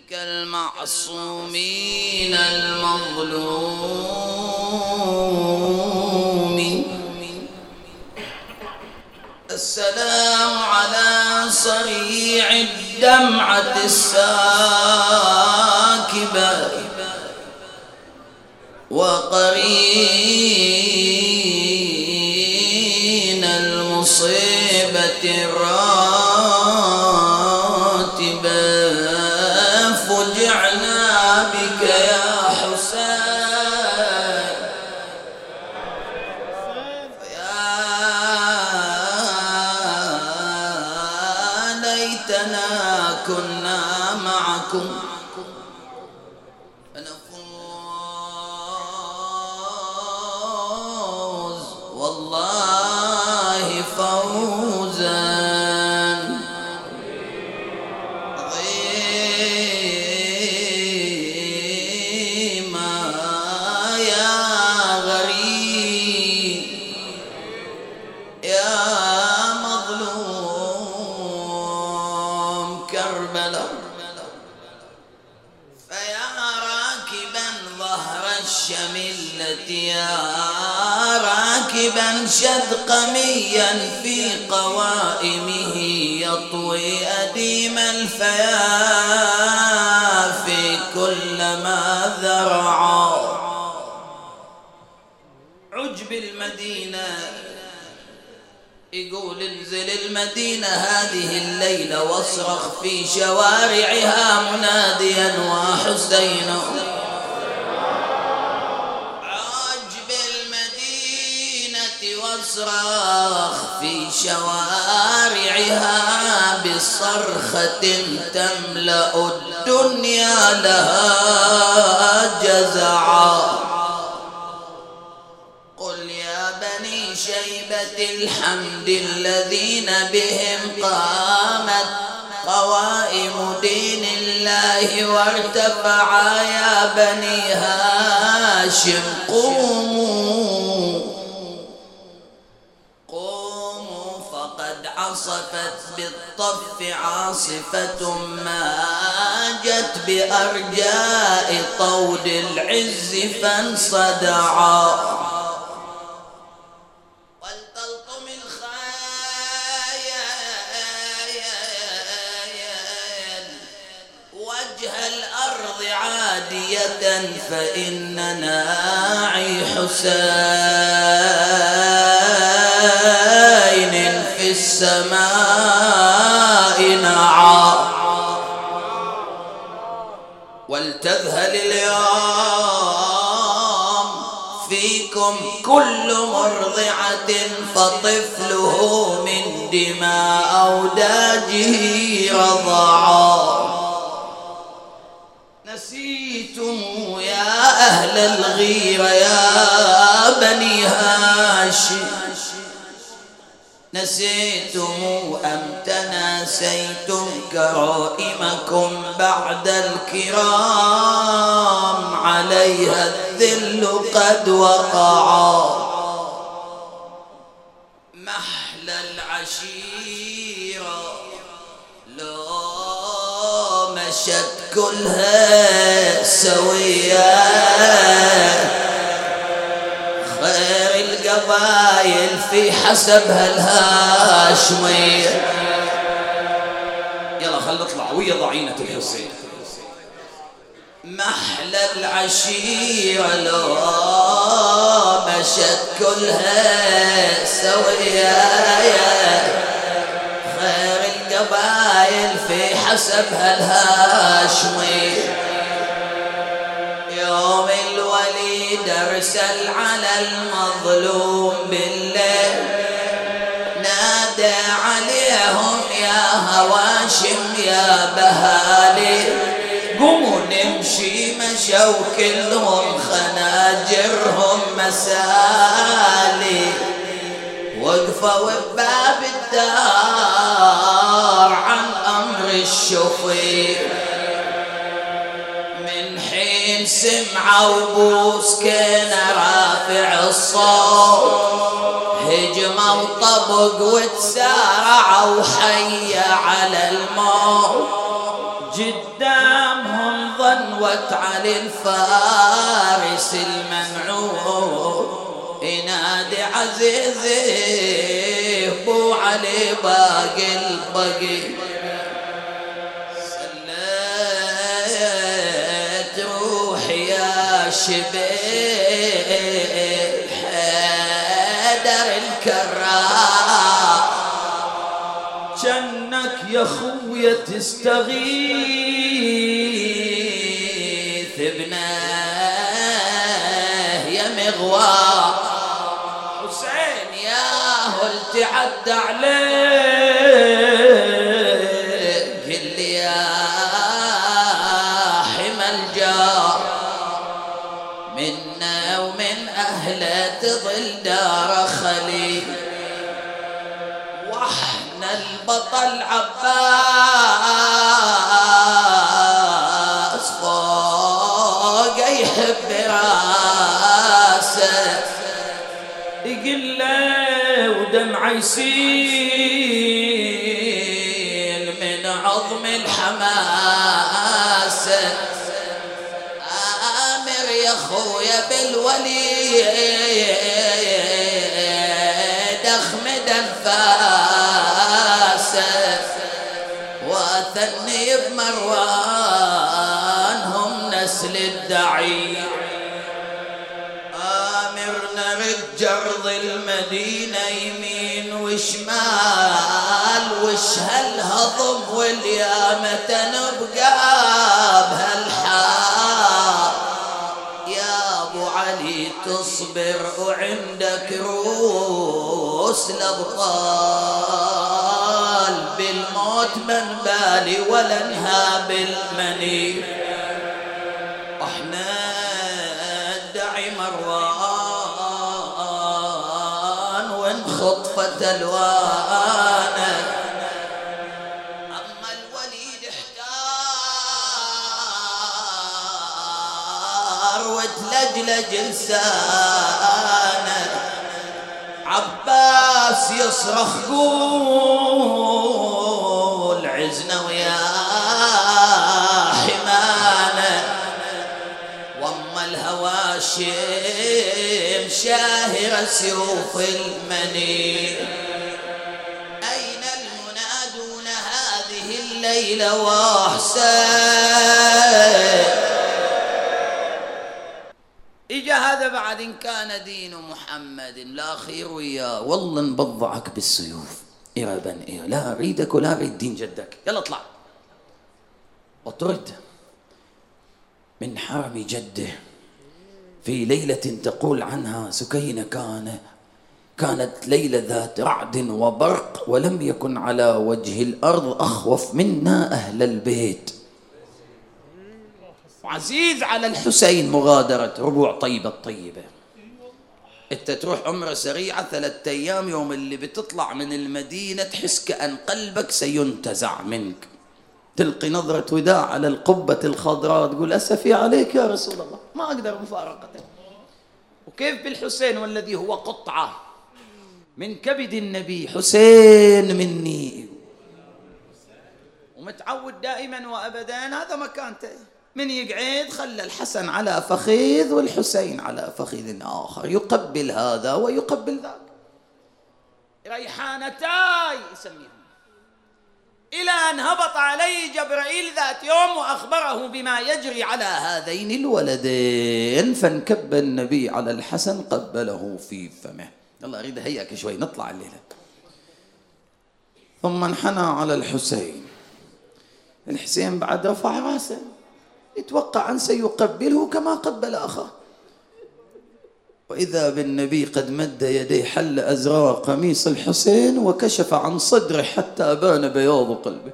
كالمعصومين المظلوم. السلام على صريع الدمعة الساكبة وقرين المصيبة الراتبة. فجعنا بك يا حسين يا ليتنا كنا معكم فنفوز والله فوزا يا راكبا شذقميا في قوائمه يطوي أديم الفيافي كلما ذرعا. عجب المدينة يقول انزل المدينة هذه الليلة واصرخ في شوارعها مناديا وحسين. واصرخ في شوارعها بصرخة تملأ الدنيا لها جزعا. قل يا بني شيبة الحمد الذين بهم قامت قوائم دين الله وارتفعا يا بني هاشم قوموا عصفت بالطف عاصفة ماجت بأرجاء طود العز فانصدعا. ولتلطم الخيل وجه الأرض عادية فإن ناعي حسين في السماء نعى. ولتذهل اليوم فيكم كل مرضعة فطفله من دماء أوداجه رضعا. نسيتم يا أهل الغيرة يا بني هاشم نسيتم أم تناسيتم كرائمكم بعد الكرام عليها الذل قد وقعا. محلى العشيرة لو مشت كلها سوية خير القبائل في حسبها الهاشمية. يلا خل نطلع ويا ضعينة الحسين. محلى العشيرة لو مشت كلها سوية خير القبائل في حسبها الهاشمية. يوم الوليد ارسل على المظلوم بالليل نادى عليهم يا هواشم يا بهالي قوموا نمشي. مشوا كلهم خناجرهم مسالي وقفوا بباب الدار عن أمر الشفير. سمعوا بوس كان رافع الصوت هجموا وطبق وتسارعوا حي على الموت. قدامهم غنوت علي الفارس المنعوم ينادي عزيزي بو علي باقي البقي سليت روحي يا شبيه حيدر الكرار جنك يا خويا تستغيث ابنه يا مغوار حسين يا هل تعدى عليك قل لي يا حمى الجار منا ومن أهله تظل دار خليل واحنا البطل عباس فوق يحب راسه يقل له ودمع يسيل من عظم الحماسه آمر يا خويا بالوليد اخمد انفاسه واثني بمروان هم نسل الدعي آمرنا رجرض المدينة يمين وشمال وش هالهضم واليامة نبقى بهالحال يا ابو علي تصبر وعندك روس الابطال بالموت من بالي ولا انهاب المنير احنا ندعي مروان وانخطفت الوانه اما الوليد احتار وتلجلج لسانه عباس يصرخ قول عزنا ويا حمانه واما الهواشم شاهر سيوف المنير اين المنادون هذه الليله واحسن إجا هذا بعد إن كان دين محمد لا خير وياه والله نبضعك بالسيوف إرابا إيه لا أريدك ولا أريد دين جدك يلا اطلع وطرد من حرم جده في ليلة تقول عنها سكينة كانت ليلة ذات رعد وبرق ولم يكن على وجه الأرض أخوف منا أهل البيت وعزيز على الحسين مغادرة ربوع طيبة الطيبة انت تروح عمرة سريعة 3 أيام يوم اللي بتطلع من المدينة تحس كأن قلبك سينتزع منك تلقي نظرة وداع على القبة الخضراء تقول أسفي عليك يا رسول الله ما أقدر مفارقتك وكيف بالحسين والذي هو قطعة من كبد النبي حسين مني ومتعود دائما وأبدا هذا مكانته من يقعد خلى الحسن على فخذ والحسين على فخذ آخر يقبل هذا ويقبل ذاك ريحانتاي يسميهم إلى أن هبط عليه جبرائيل ذات يوم وأخبره بما يجري على هذين الولدين فانكب النبي على الحسن قبله في فمه يلا أريد هيك شوي نطلع الليلة ثم انحنى على الحسين بعد رفع راسه يتوقع أن سيقبله كما قبل أخاه وإذا بالنبي قد مد يديه حل أزرار قميص الحسين وكشف عن صدره حتى بان بياض قلبه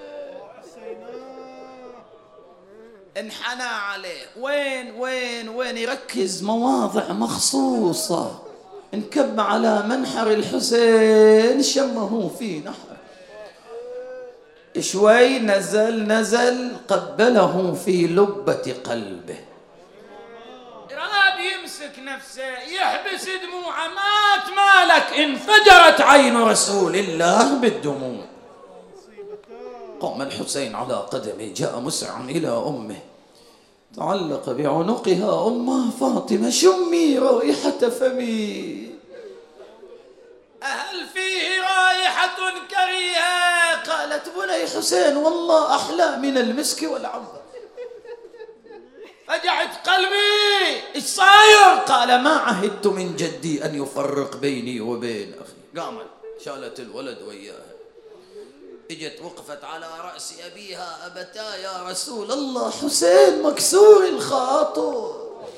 انحنى عليه وين يركز مواضع مخصوصة انكب على منحر الحسين شمه في نحر شوي نزل قبله في لبة قلبه راد يمسك نفسه يحبس دموعه مالك انفجرت عين رسول الله بالدموع قام الحسين على قدمه جاء مسرعا إلى أمه تعلق بعنقها أمه فاطمة: شمي رائحة فمي، هل فيه رائحة كريهة؟ قالت: بني حسين والله أحلى من المسك والعنبر. فجعت قلبي: إيش صاير؟ قال: ما عهدت من جدي أن يفرق بيني وبين أخي. قامت شالت الولد وياها، اجت وقفت على رأس أبيها: أبتا يا رسول الله، حسين مكسور الخاطر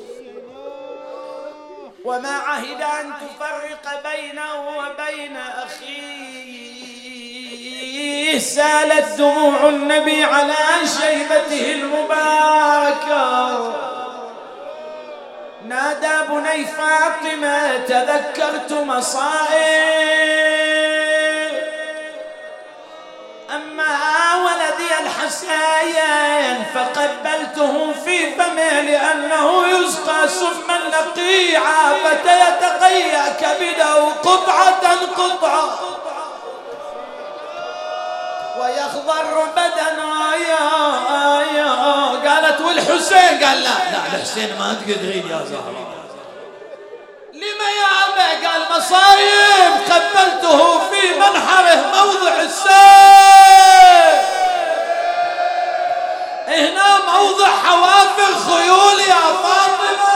وما عهد أن تفرق بينه وبين أخيه. سالت دموع النبي على شيبته المباركة. نادى: بني فاطمة، تذكرت مصائب، أما ولدي الحسين فقبلته في فمه لأنه يسقى سما نقيعا فتيتقيأ كبده قطعة قطعة ويخضر بدنه. قالت: والحسين؟ قال: لا الحسين ما تقدرين يا زهرة. لما يا أبا؟ قال: مصايب، قبلته في منحره موضع السيف، هنا موضع حوافر خيول يا فاطمة.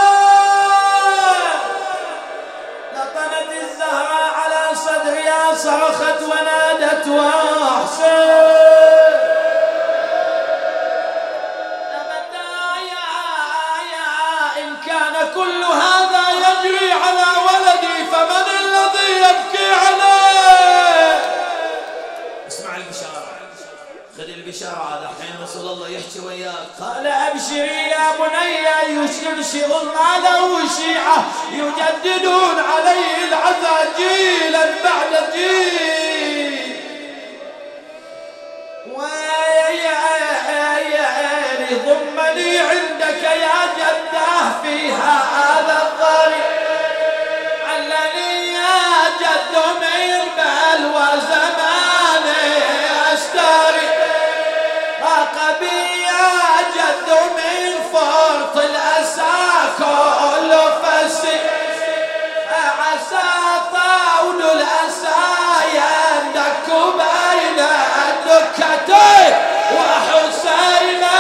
لطنت الزهراء على صدرها، صرخت ونادت: وحسين أبدا يا إن كان كل هذا يجري على ولدي فمن الذي يبكي عليه؟ اسمع البشارة، خذ البشارة. هذا حين رسول الله يحكي وياك. قال: أبشري يا بني، ينشئ الله له شيعة يجددون عليه العزا جيلا بعد جيل، ضمني عندك يا جده في هذا الطريق، علني يا جد من بلوى زماني أستري، راقبي يا جد من فرط الأسى كل فسي، عسى طاول الأسى يندك بين الدكتين وحسينا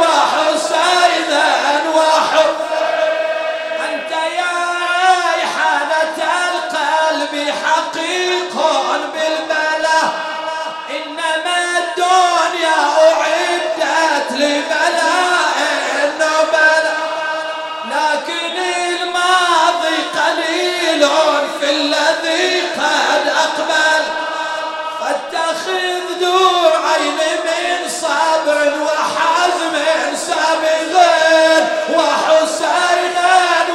أنت يا ريحانة القلب حقيق بالبلاء، إنما الدنيا أعدت لبلاء النبلاء، لكن الماضي قليل في الذي قد أقبل، فاتخذ دور عين من صبر وحزم سابغين وحسينا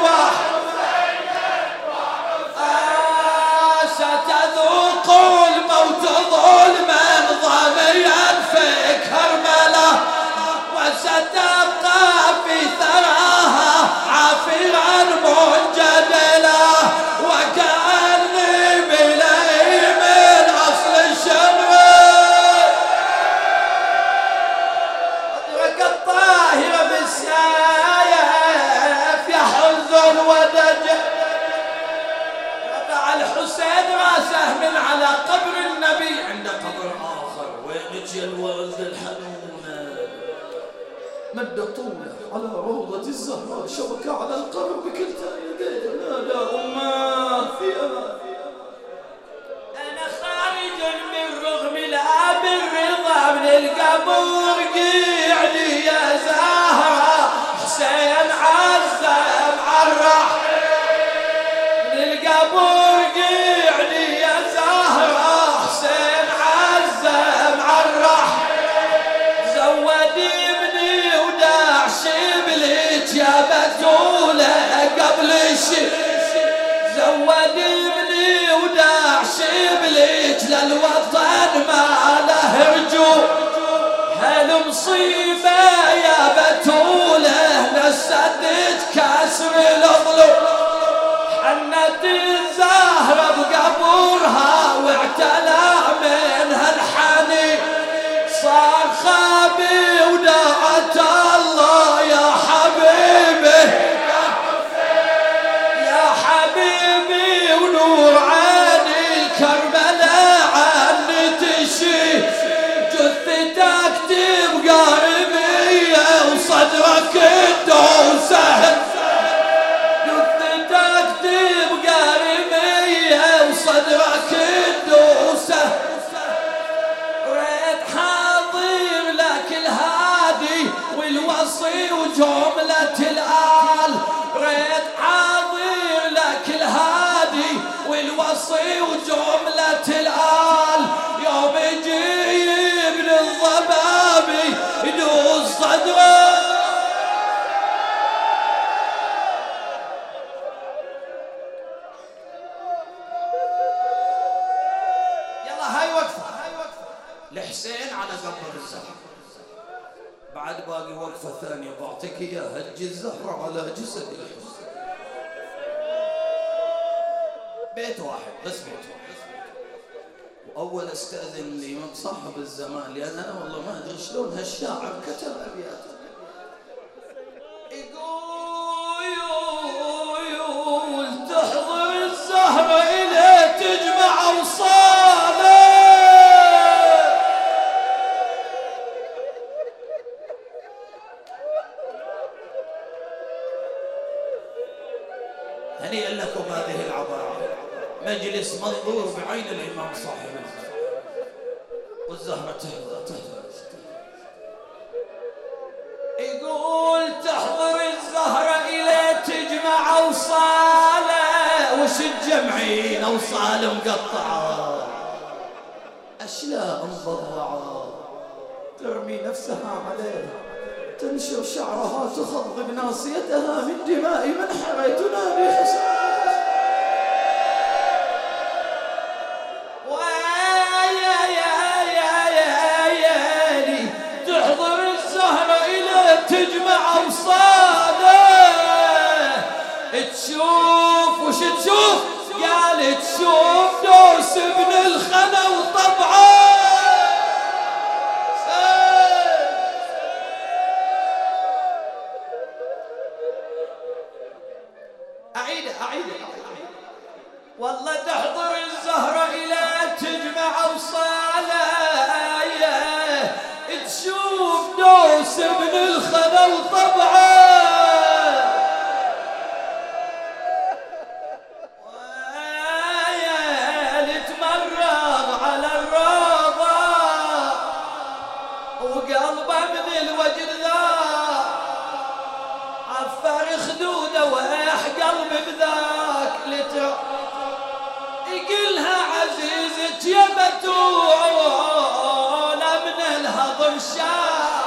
ستذوق الموت ظلما ضميا في كربلاء، وستبقى في ثراها عافرا منجدلا، وكأني بلي من أصل الشمر أدرك الطاهر بالسيف يحز ودجل. رفع الحسين راسه من على قبر النبي عند قبر آخر. وينك يا الوالدة الحنونة؟ مد طوله على روضة الزهراء، شبك على القبر بكلتا يديه، نادى: أمه في أمان، أنا خارج من رغم الأب الرضا من القبور، قيعني يا زهرة حسين عزم عالرح من القبور، قيعني يا زهرة حسين عزم عالرح، زودي ابني وداعش بليت يا بتولة قبل شي، زودي ابني وداعش بليت للوطن ما له رجوع، هالمصيبة يا بتولة لسدت كسر الظلم، حنت الزهرة بقبورها واعتلى منها الحنين، صار خابي وداعت الله يا حبيبي والوصي وجملة الآل، ريت حاضر لك الهادي والوصي وجملة الآل، يوم يجي ابن الضبابي يدوس صدره. يلا هاي وقفة لحسين على قبر الزهرة. بعد باقي وقفة ثانية بعطيك اياها، هج الزهرة على جسد الحسين. بيت واحد بس، بيت واحد. واول استاذن الامام صاحب الزمان، لان انا والله ما ادري شلون هالشاعر كتب ابياته. يقول تحضر الزهرة اليه تجمع اوصاله، هنيئا لكم هذه العبارة، مجلس منظور بعين الإمام صاحب الزهرة. والزهرة تحضر. يقول تحضر الزهرة إلى تجمع أوصاله، وش تجمعين أوصال مقطعة، أشلاء مضرعة، ترمي نفسها عليه، تنشر شعرها تخضب ناصيتها من دماء من حرى تنادي حسين. تحضر الزهرة إلى تجمع أوصاله، تشوف وش تشوف، قال تشوف دوس ابن الخنا وطبعه. والله تحضر الزهرة إلى تجمع أوصاله، تشوف دوس ابن الخنا وطبعه، تمرغ على الروضة وقلبه من الوجد ذا عفر خدوده ويح قلب بذاك يقلها عزيزك يا بتول من الهضم شاع،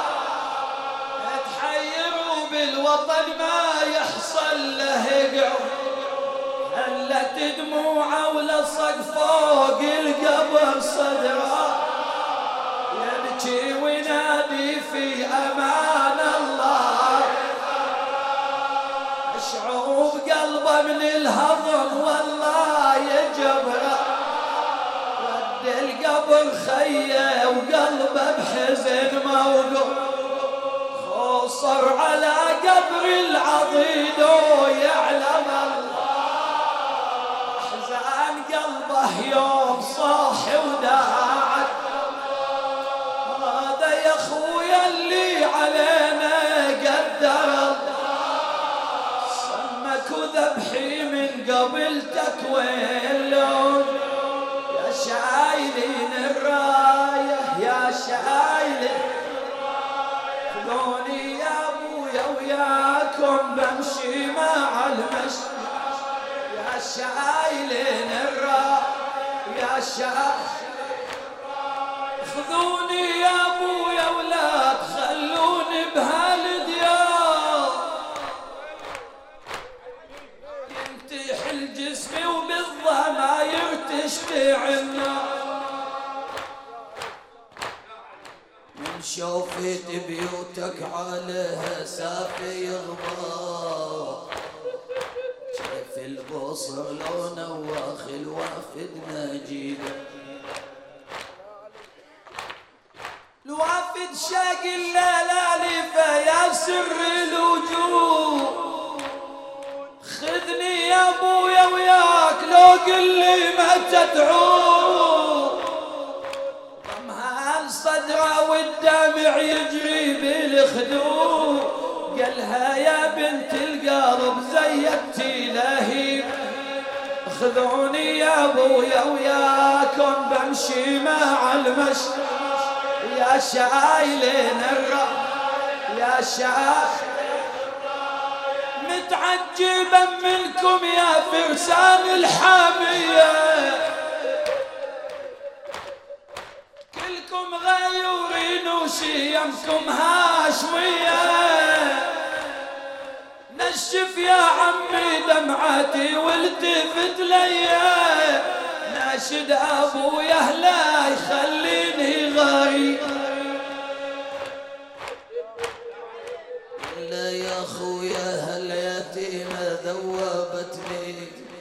تحيروا بالوطن ما يحصل له قعو، هلت دموعه ولصق فوق القبر صدره، يبكي وينادي في امان الله، اشعر بقلبه من الهضم والله يجبره، ود القبر خيه وقلبه بحزن موقوف، خوصر على قبر العضيد ويعلم الله، احزان قلبه يوم صاحي وداعت، هذا يا خويا اللي علينا قدر وذبحي من قبلتك ويلون، يا شايلين الراية يا شايلين، خذوني يا ابويا وياكم بمشي مع المشي، يا شايلين الراية يا شايلين، خذوني يا ابويا ولا تخلوني بهالديار، الجسم وبالضماير تشتعل النار، من شوفت بيوتك عليها سافي يغبار، شايف البصر لونه واخل وافد نجيده، الوافد شاق الليالي فيا سر الوجود، خذني يا ابويا وياك لو قل لي ما تدعو، ضمها صدره والدمع يجري بالخدود، قالها يا بنت القلب زيتي لهيب، خذوني يا ابويا وياكم بمشي مع المشي، يا شايلين الراية يا شايل متعجبا منكم يا فرسان الحامية، كلكم غيورين وشيمكم هاشمية، نشف يا عمي دمعتي والتفت ليا، ناشد ابويا لا يخليني غريب. لا يا خويا هاليتيمة ذوبتني،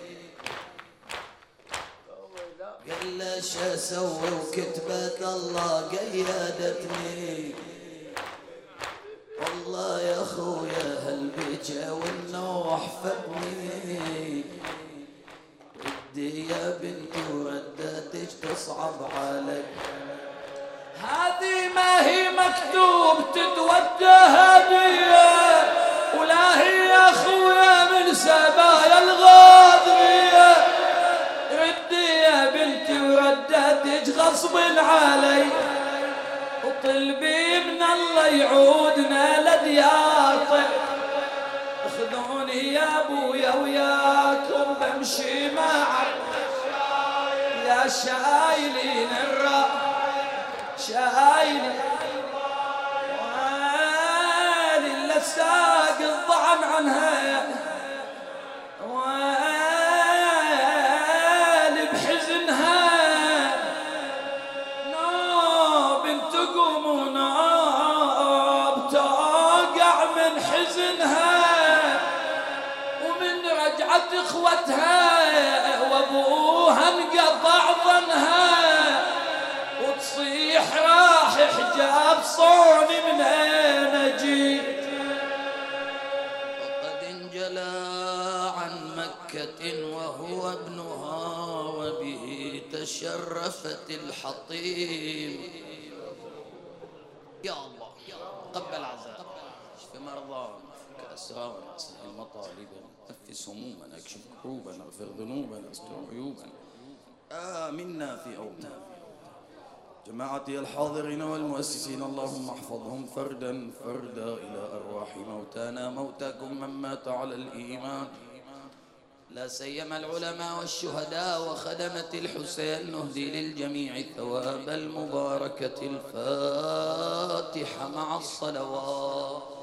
قال له شو اسوي وكتبت الله قيدتني، والله يا خويا هالبكا والنوح فدني، ردي يا بنتي وردتك تصعب علي، هذه ما هي مكتوب تتودى هدية، ولا هي يا خويا من سبايا الغاضبية، ردي يا بنتي وردتك غصب علي، وطلبي من الله يعودنا لديارته، خذوني يا ابويا وياكم بمشي معك يا شايلين الراس، شايلين ويلي اللي ساق الضعن عنها، ويلي بحزنها، نوب تقوم ونوب توقع من حزنها، ومن رجعت اخوتها وابوها انقطع ظنها، وتصيح راح حجاب صوني من اين اجيت، وقد انجلى عن مكة وهو ابنها، وبه تشرفت الحطيم. يا الله قبل عذاب، اشف مرضانا، فك اسرارنا، اسهل مطالبنا، نفس همومنا، اكشف كروبنا، اغفر ذنوبنا، استر عيوبنا، آمنا في اوطاننا. جماعتي الحاضرين والمؤسسين اللهم احفظهم فردا فردا إلى أرواح موتانا، موتاكم من مات على الإيمان، لا سيما العلماء والشهداء وخدمة الحسين، نهدي للجميع ثواب المباركة. الفاتحة مع الصلوات.